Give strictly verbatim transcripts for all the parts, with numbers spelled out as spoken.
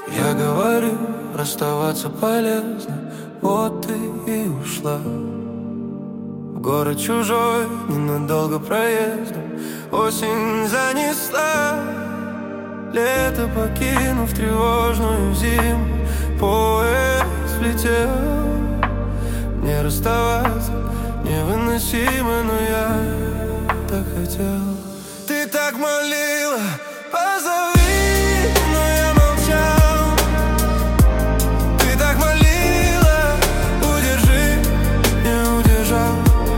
Я говорю, расставаться полезно, вот ты и ушла. В город чужой, ненадолго проездом, осень занесла. Лето покинув тревожную зиму, поезд влетел. Не расставаться невыносимо, но я так хотел. Ты так молила, позови, но я молчал. Ты так молила, удержи, не удержал.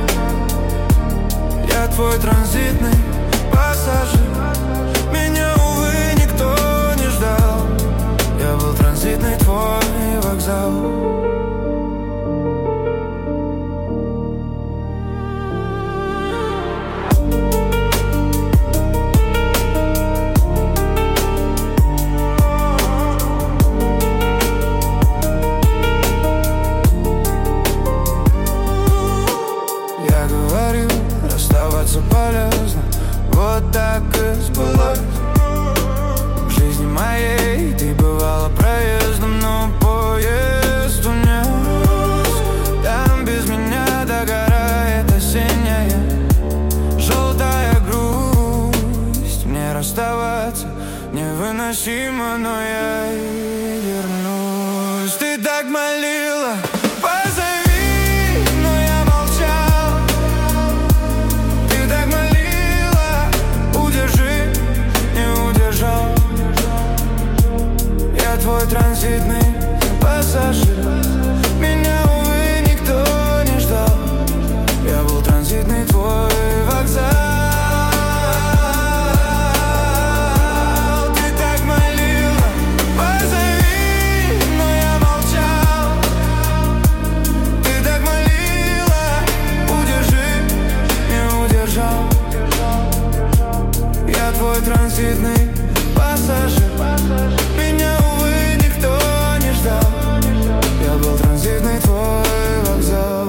Я твой транзитный пассажир, меня, увы, никто не ждал. Я был транзитный твой вокзал. Полезно, вот так и сбылось. В жизни моей ты бывала проездом, но поезд унес. Там без меня догорает осенняя желтая грусть. Мне расставаться невыносимо, но я и вернусь. Ты так молила, твой транзитный пассажир, меня, увы, никто не ждал. Я был транзитный твой вокзал. Ты так молила, позови, но я молчал. Ты так молила, удержи, не удержал. Я твой транзитный пассажир, меня, увы, не ждал. Я был транзитный твой вокзал.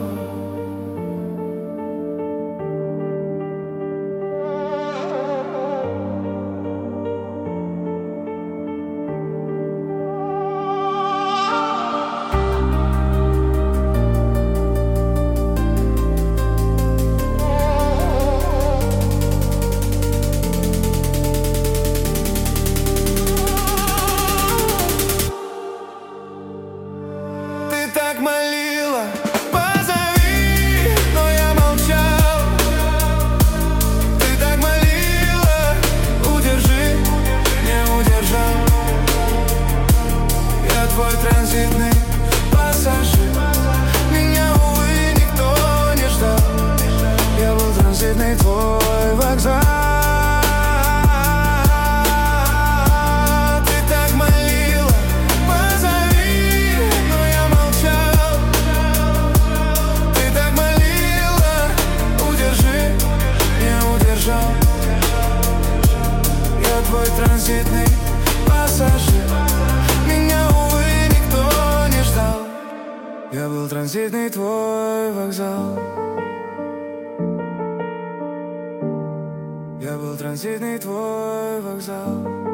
Транзитный пассажир, меня, увы, никто не ждал. Я был транзитный твой вокзал. Я был транзитный твой вокзал.